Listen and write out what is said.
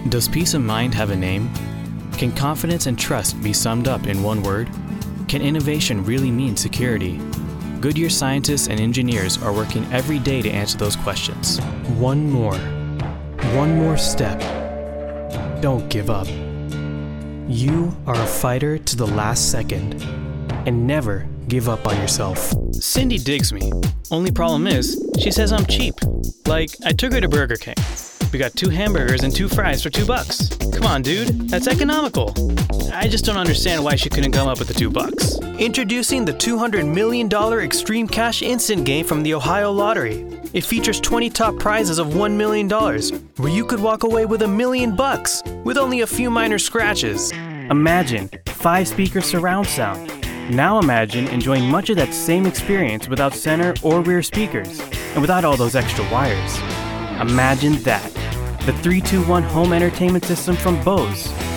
Does peace of mind have a name? Can confidence and trust be summed up in one word? Can innovation really mean security? Goodyear scientists and engineers are working every day to answer those questions. One more step. Don't give up. You are a fighter to the last second, and never give up on yourself. Cindy digs me. Only problem is, she says I'm cheap. Like, I took her to Burger King. We got 2 hamburgers and 2 fries for $2. Come on, dude, that's economical. I just don't understand why she couldn't come up with the $2. Introducing the $200 million Extreme Cash Instant game from the Ohio Lottery. It features 20 top prizes of $1 million, where you could walk away with $1 million with only a few minor scratches. Imagine 5-speaker surround sound. Now imagine enjoying much of that same experience without center or rear speakers, and without all those extra wires. Imagine that. The 3-2-1 home entertainment system from Bose.